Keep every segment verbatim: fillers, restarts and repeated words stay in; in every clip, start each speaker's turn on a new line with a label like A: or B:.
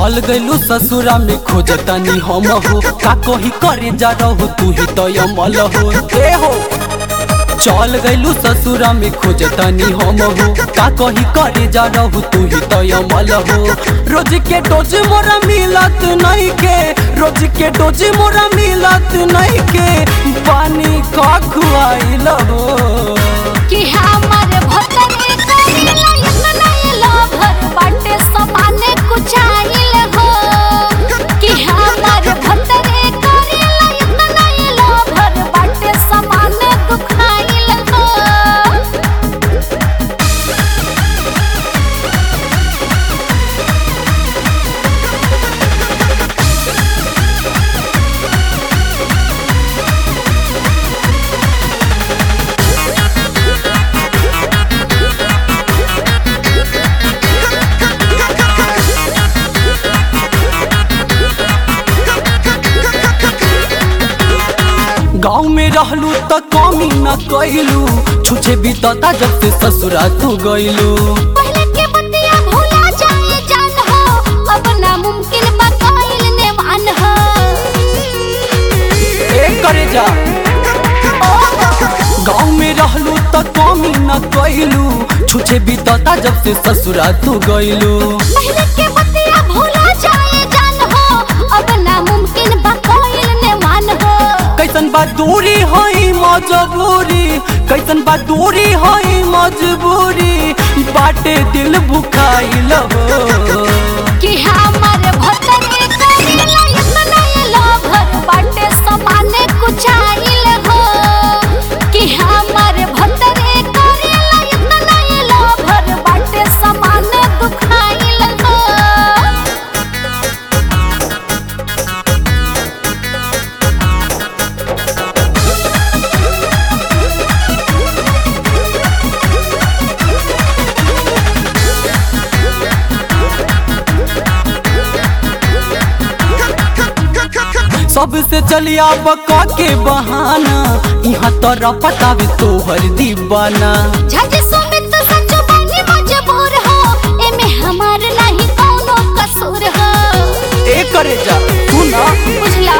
A: चल गइलू ससुरा में खोजतनी हम हो का कही करे जा रहो तू ही तो अमल हो ए हो। चल गइलू ससुरा में खोजतनी हम हो का कही करे जा रहो तू ही तो अमल हो। रोज के डोज मोरा मिलत नहीं के, रोज के डोज मोरा मिलत नहीं के, पानी का खुआइल हो
B: कि हमर भतरे करेला इतना लोभर बाटे समाने कुछ आइल हो। कि हमर भतरे करेला इतना लोभर बाटे समाने दुखाइल हो।
A: गाँव में रहलू तो कमी न कैलू, छुछे बीतता जब से ससुरा तू गइलू।
B: पहले के बतिया भूला जाए जान हो, अब नामुमकिन बा कइल नेवान हो।
A: ए करे जा गाँव में रहलू तो कमी न कैलू, छुछे बीतता जब से ससुरा तू गइलू।
B: पहले के बतिया भूला जाए जान हो, अब नामुमकिन बा कइल नेवान हो।
A: कैसन बा दूरी हई मजबूरी, कैसन बा दूरी हई मजबूरी, बाटे दिल भुखाइल हो।
B: कि हमर भतरे करेला इतना लोभर बाटे समाने कुछ आइल हो। कि हमर भतरे करेला इतना लोभर बाटे समाने दुखाइल हो।
A: सबसे चलिया बका के बहाना, यहाँ तोरा पतावे तोहर दीवाना।
B: झट सुमित सच बानी मजबूर हो, एमे हमार नहीं कोनो कसूर हो।
A: ए करे जा तू ना
B: बुझला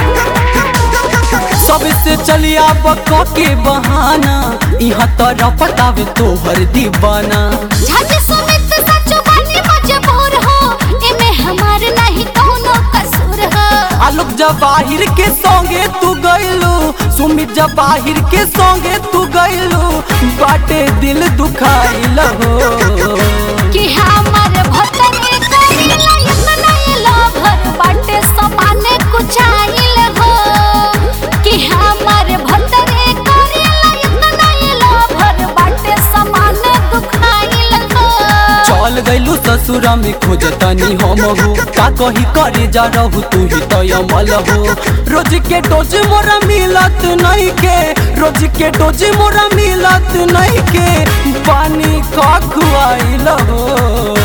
A: सबसे चलिया बका के बहाना, यहाँ तोरा पतावे तोहर दीवाना।
B: झट सुमित सच बानी मजबूर हो, एमे हमार नहीं कोनो कसूर हो।
A: आलोक जवाहिर के संगे तू गइलू, सुमित जवाहिर के संगे तू गइलू, बाटे दिल दुखाइल हो।
B: कि हमर भतरे करेला इतना लोभर बाटे समाने कुछ आइल हो। कि हमर भतरे करेला इतना लोभर बाटे समाने दुखाइल हो।
A: चल गइलू ससुरा में खोजतनी हम हो का कही करे जा रहो तू ही तो अमल हो। रोज के डोज मोरा मिलत नहीं के, रोज के डोज मोरा मिलत नहीं के, पानी का खुआइल हो।